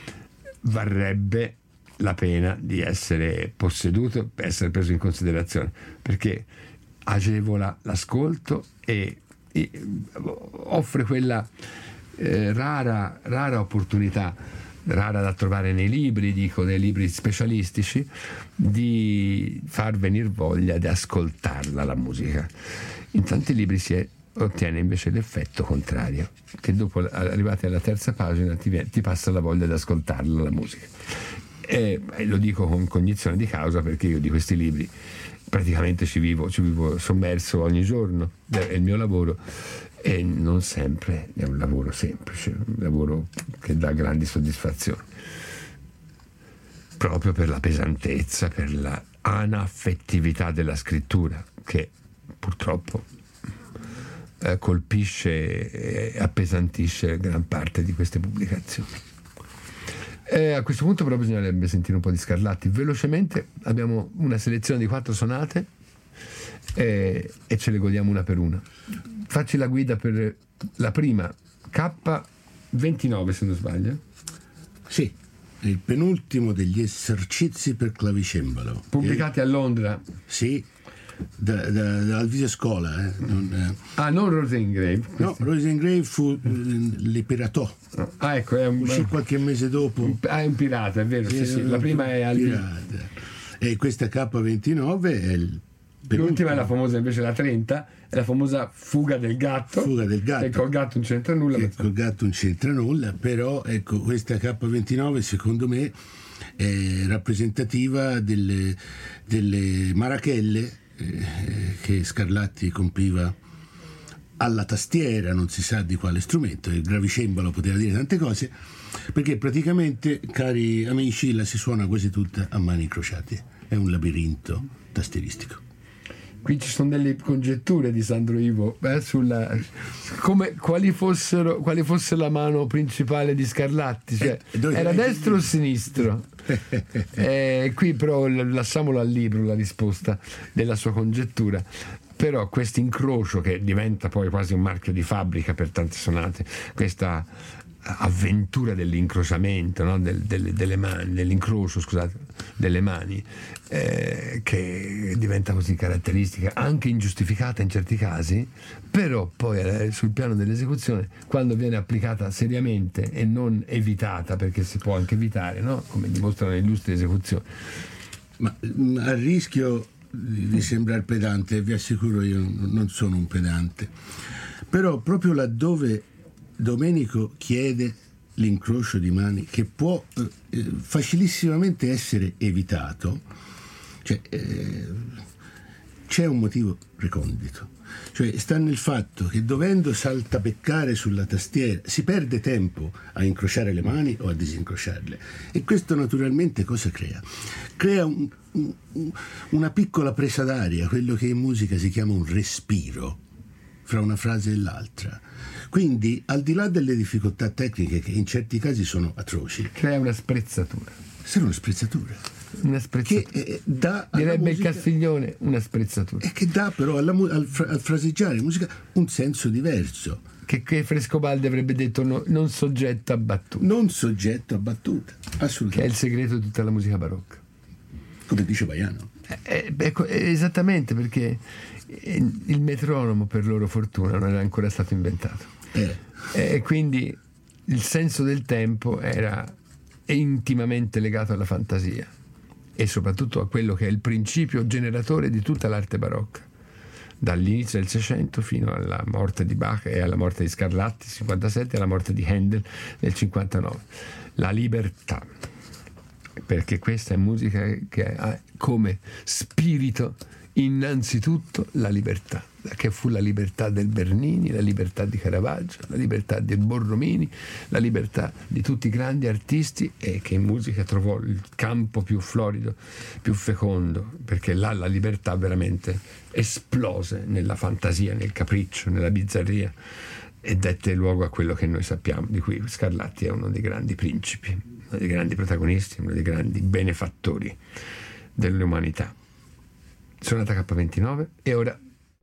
varrebbe la pena di essere posseduto, essere preso in considerazione, perché agevola l'ascolto e, e offre quella eh, rara, rara opportunità, rara da trovare nei libri, dico, nei libri specialistici, di far venire voglia di ascoltarla la musica. In tanti libri si è, ottiene invece l'effetto contrario, che dopo, arrivati alla terza pagina, ti, ti passa la voglia di ascoltarla la musica. E, e lo dico con cognizione di causa, perché io di questi libri praticamente ci vivo, ci vivo sommerso ogni giorno, è il mio lavoro, e non sempre è un lavoro semplice, un lavoro che dà grandi soddisfazioni, proprio per la pesantezza, per la anaffettività della scrittura, che purtroppo eh, colpisce e appesantisce gran parte di queste pubblicazioni. E a questo punto però bisognerebbe sentire un po' di Scarlatti. Velocemente abbiamo una selezione di quattro sonate e, e ce le godiamo una per una. Facci la guida per la prima, K ventinove se non sbaglio. Sì, è il penultimo degli esercizi per clavicembalo. Pubblicati e, a Londra. Sì, da, da, da Alvise Scola. Eh, non, eh. Ah, non Rosengrave. No, Rosengrave fu eh, l'Iperatò. Ah, ecco, è un, uscì qualche mese dopo. Un, ah, è un pirata, è vero, sì, sì. La prima è Alvise. E questa K ventinove è il l'ultima è la famosa, invece la trenta è la famosa Fuga del gatto. Fuga del gatto. E col gatto non c'entra nulla. Che col gatto non c'entra nulla, però ecco, questa K ventinove secondo me è rappresentativa delle, delle marachelle eh, che Scarlatti compiva alla tastiera, non si sa di quale strumento, il gravicembalo poteva dire tante cose, perché praticamente, cari amici, la si suona quasi tutta a mani incrociate, è un labirinto tastieristico. Qui ci sono delle congetture di Sandro Ivo eh, sulla come quali fossero quali fosse la mano principale di Scarlatti, cioè eh, era destro o sinistro. eh, qui però lasciamolo al libro la risposta della sua congettura. Però questo incrocio, che diventa poi quasi un marchio di fabbrica per tante sonate, questa avventura dell'incrociamento, no? Del, delle, delle mani, dell'incrocio, scusate, delle mani, eh, che diventa così caratteristica, anche ingiustificata in certi casi, però poi eh, sul piano dell'esecuzione, quando viene applicata seriamente e non evitata, perché si può anche evitare, no? Come dimostrano le illustri esecuzioni. Ma a rischio di sembrare pedante, vi assicuro io non sono un pedante, però proprio laddove Domenico chiede l'incrocio di mani, che può eh, facilissimamente essere evitato, cioè, eh, c'è un motivo recondito, cioè sta nel fatto che dovendo saltabeccare sulla tastiera si perde tempo a incrociare le mani o a disincrociarle, e questo naturalmente cosa crea? Crea un, un, una piccola presa d'aria, quello che in musica si chiama un respiro fra una frase e l'altra. Quindi, al di là delle difficoltà tecniche, che in certi casi sono atroci, crea una sprezzatura. Sì, una sprezzatura. Una sprezzatura. Che eh, dà direbbe musica, il Castiglione, una sprezzatura. E che dà però alla, al, al fraseggiare musica un senso diverso. Che, che Frescobaldi avrebbe detto no, non soggetto a battuta. Non soggetto a battuta, assolutamente. Che è il segreto di tutta la musica barocca. Come dice Baiano. Eh, ecco, esattamente, perché il metronomo, per loro fortuna, non era ancora stato inventato. Eh. E quindi il senso del tempo era intimamente legato alla fantasia e soprattutto a quello che è il principio generatore di tutta l'arte barocca, dall'inizio del Seicento fino alla morte di Bach e alla morte di Scarlatti nel cinquantasette e alla morte di Handel nel cinquantanove. La libertà, perché questa è musica che ha come spirito innanzitutto la libertà, che fu la libertà del Bernini, la libertà di Caravaggio, la libertà del Borromini, la libertà di tutti i grandi artisti, e che in musica trovò il campo più florido, più fecondo, perché là la libertà veramente esplose nella fantasia, nel capriccio, nella bizzarria, e dette luogo a quello che noi sappiamo, di cui Scarlatti è uno dei grandi principi, uno dei grandi protagonisti, uno dei grandi benefattori dell'umanità. Sonata K ventinove e ora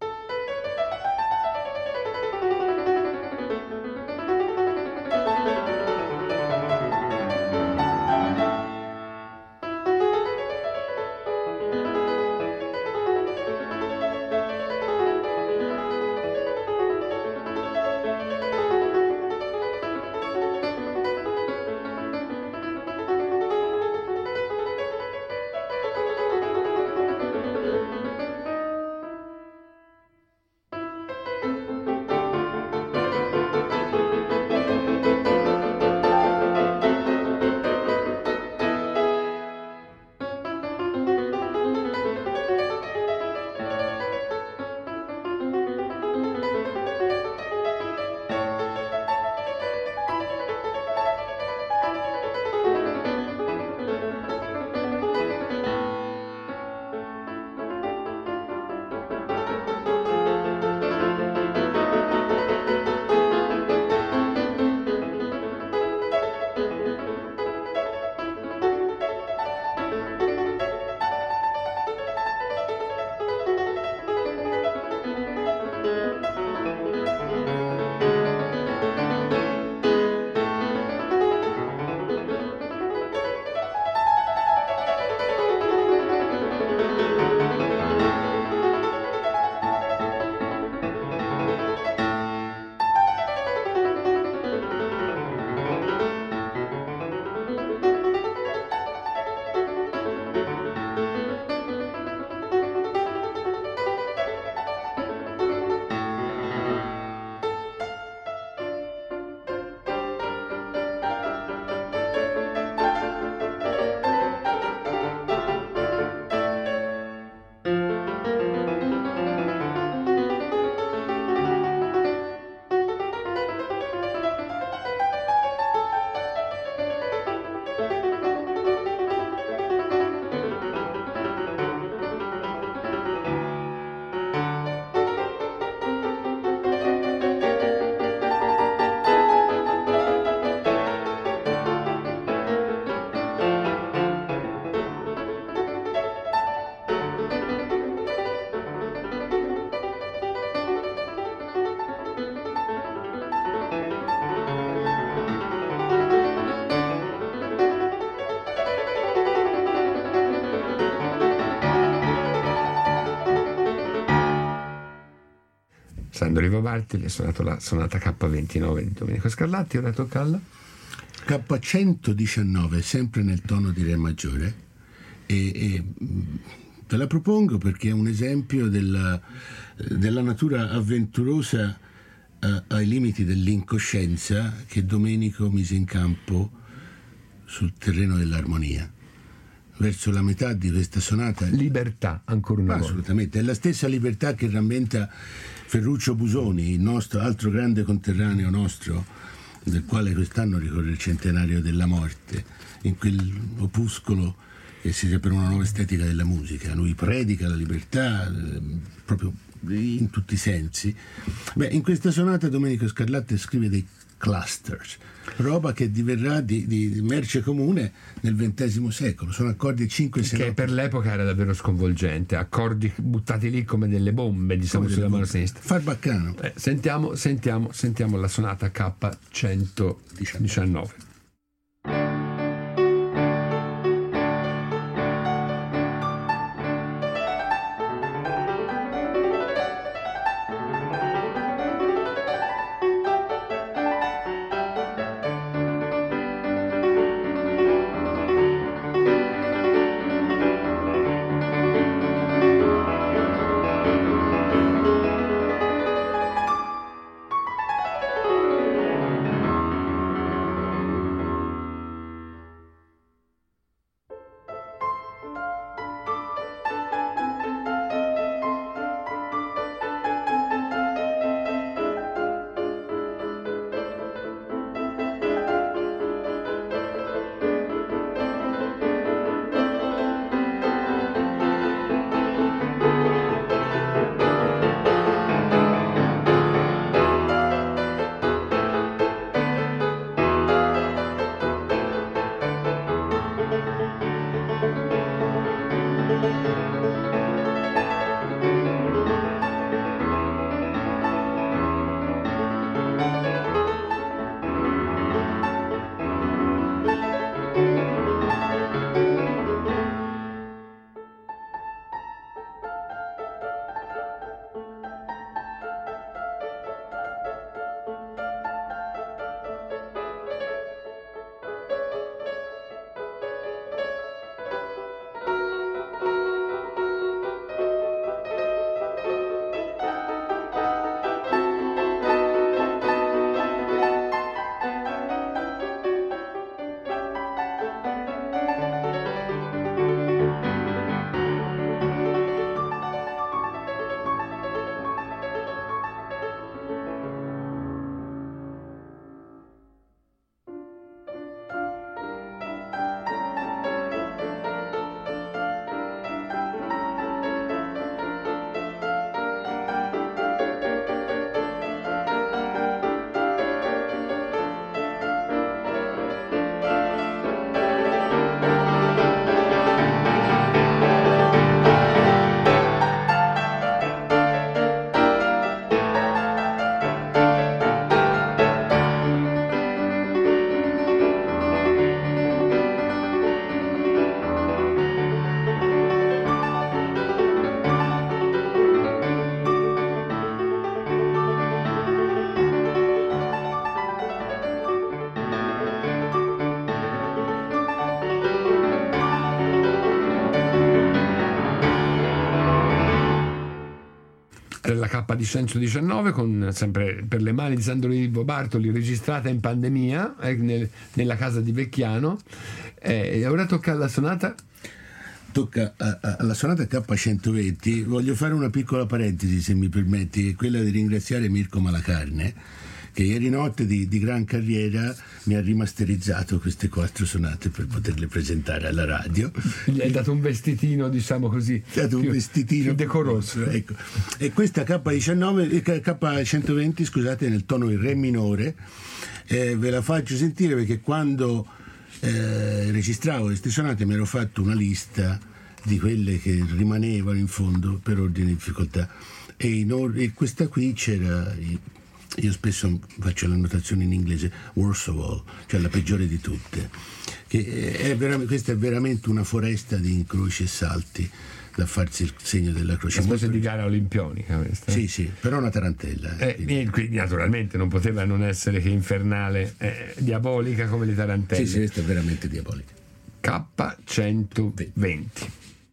Sandro Riva Bartoli ha suonato la sonata K ventinove di Domenico Scarlatti. Ora tocca alla K centodiciannove, sempre nel tono di Re maggiore, e, e te la propongo perché è un esempio della, della natura avventurosa eh, ai limiti dell'incoscienza che Domenico mise in campo sul terreno dell'armonia. Verso la metà di questa sonata, libertà, ancora una volta. Assolutamente, è la stessa libertà che rammenta Ferruccio Busoni, il nostro altro grande conterraneo nostro, del quale quest'anno ricorre il centenario della morte, in quell'opuscolo che si dice per una nuova estetica della musica. Lui predica la libertà eh, proprio in tutti i sensi. Beh, in questa sonata Domenico Scarlatti scrive dei clusters, roba che diverrà di, di merce comune nel ventesimo secolo. Sono accordi cinque sei che per l'epoca era davvero sconvolgente, accordi buttati lì come delle bombe, diciamo, sulla mano sinistra. Far baccano. Eh, sentiamo, sentiamo, sentiamo la sonata K centodiciannove. la K centodiciannove, con, sempre per le mani di Sandro Ivo Bartoli, registrata in pandemia eh, nel, nella casa di Vecchiano. Eh, e ora tocca alla sonata. Tocca a, a, alla sonata K centoventi. Voglio fare una piccola parentesi, se mi permetti, che è quella di ringraziare Mirko Malacarne, che ieri notte di, di gran carriera mi ha rimasterizzato queste quattro sonate per poterle presentare alla radio. Gli hai dato un vestitino, diciamo così, Gli dato più, un vestitino più decoroso. Ecco. E questa K diciannove, K centoventi, scusate, nel tono in Re minore, eh, ve la faccio sentire perché quando eh, registravo queste sonate mi ero fatto una lista di quelle che rimanevano in fondo per ordine di difficoltà, e, in or- e questa qui c'era... Io spesso faccio la notazione in inglese, worst of all, cioè la peggiore di tutte, che è veramente, questa è veramente una foresta di incroci e salti da farsi il segno della croce. Una specie di gara olimpionica questa. Sì, sì, però una tarantella. Eh, quindi. quindi naturalmente non poteva non essere che infernale, eh, diabolica come le tarantelle. Sì, sì, questa è veramente diabolica. K centoventi.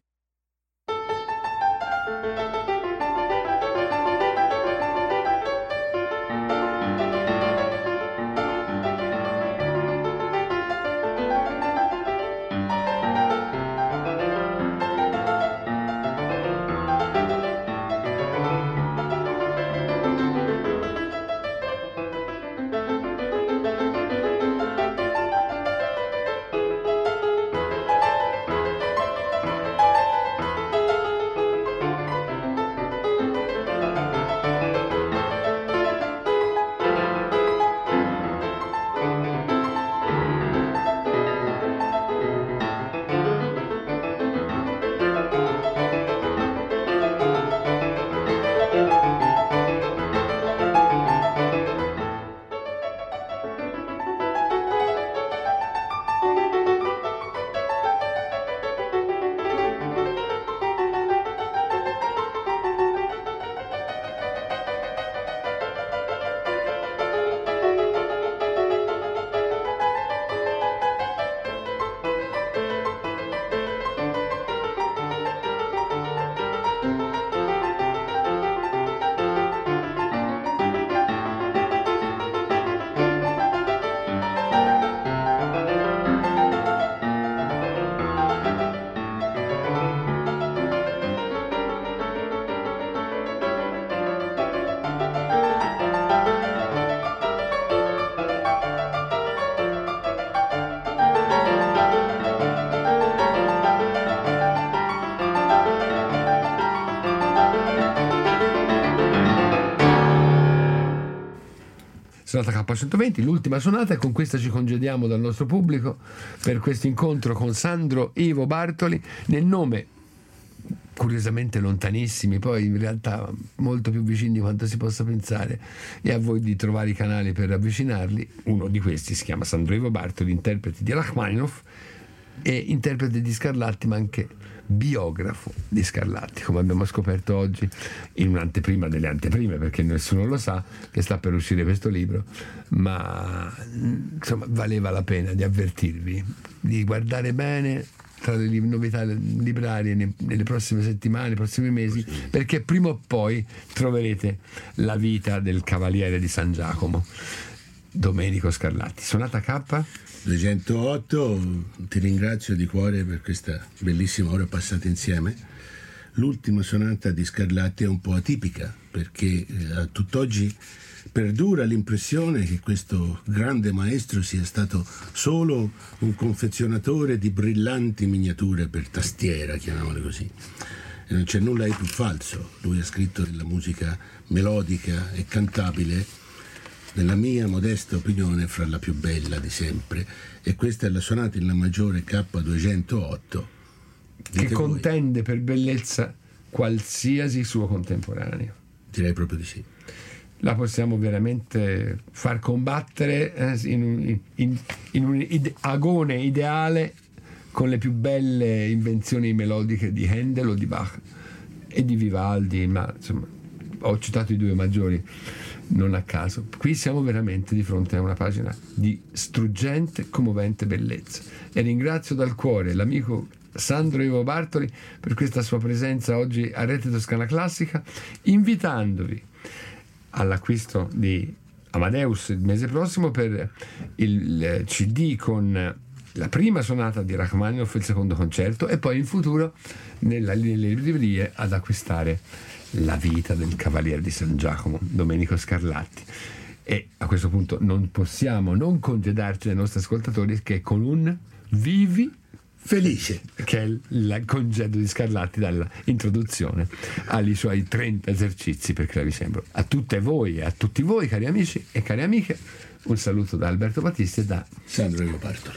Sonata K centoventi, l'ultima sonata, e con questa ci congediamo dal nostro pubblico per questo incontro con Sandro Ivo Bartoli, nel nome curiosamente lontanissimi, poi in realtà molto più vicini di quanto si possa pensare, e a voi di trovare i canali per avvicinarli. Uno di questi si chiama Sandro Ivo Bartoli, interprete di Rachmaninoff e interprete di Scarlatti, ma anche biografo di Scarlatti, come abbiamo scoperto oggi in un'anteprima delle anteprime, perché nessuno lo sa che sta per uscire questo libro, ma insomma valeva la pena di avvertirvi, di guardare bene tra le novità librarie nelle prossime settimane, nei prossimi mesi, perché prima o poi troverete la vita del Cavaliere di San Giacomo, Domenico Scarlatti. Sonata K duecentootto, ti ringrazio di cuore per questa bellissima ora passata insieme. L'ultima sonata di Scarlatti è un po' atipica, perché a tutt'oggi perdura l'impressione che questo grande maestro sia stato solo un confezionatore di brillanti miniature per tastiera, chiamiamole così, e non c'è nulla di più falso. Lui ha scritto della musica melodica e cantabile, nella mia modesta opinione, fra la più bella di sempre, e questa è la sonata in La maggiore K duecentootto, che contende per bellezza qualsiasi suo contemporaneo. Direi proprio di sì. La possiamo veramente far combattere eh, in, un, in, in un ide- agone ideale con le più belle invenzioni melodiche di Handel o di Bach e di Vivaldi, ma insomma ho citato i due maggiori non a caso. Qui siamo veramente di fronte a una pagina di struggente, commovente bellezza, e ringrazio dal cuore l'amico Sandro Ivo Bartoli per questa sua presenza oggi a Rete Toscana Classica, invitandovi all'acquisto di Amadeus il mese prossimo per il C D con la prima sonata di Rachmaninoff, il secondo concerto, e poi in futuro nella, nelle librerie ad acquistare La vita del Cavaliere di San Giacomo, Domenico Scarlatti. E a questo punto non possiamo non congedarci dai nostri ascoltatori che con un vivi felice, che è il congedo di Scarlatti dalla introduzione ai suoi trenta esercizi per clavicembalo. A tutte voi e a tutti voi, cari amici e cari amiche, un saluto da Alberto Battisti e da Sandro Ivo Bartoli.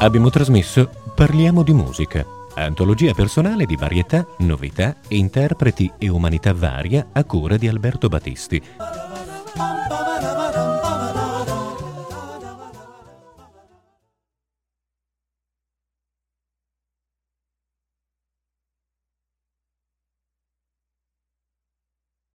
abbiamo trasmesso Parliamo di musica, antologia personale di varietà, novità, interpreti e umanità varia a cura di Alberto Battisti.